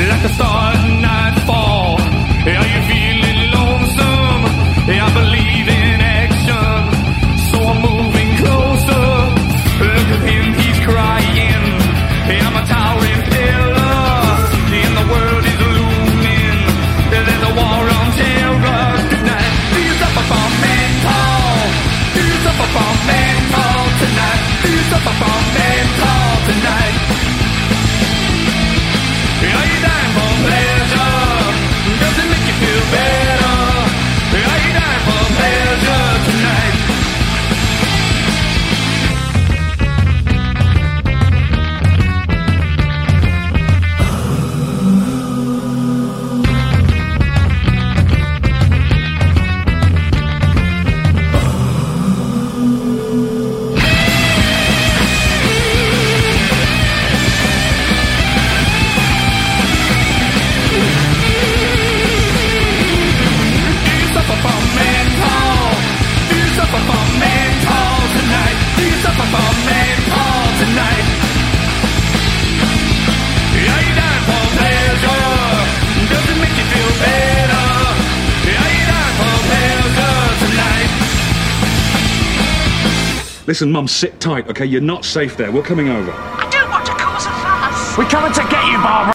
like a star at nightfall. Are you feeling lonesome? I believe in action, so I'm moving closer. Look at him, he's crying. I'm a towering pillar, and the world is looming. There's a war on terror tonight. Do you suffer from mental? Do you suffer from mental tonight? Do you suffer from mental tonight? Are you dying for pleasure? Does it make you feel better? Are you dying for pleasure tonight? Listen, Mum, sit tight, okay? You're not safe there. We're coming over. I don't want to cause a fuss. We're coming to get you, Barbara.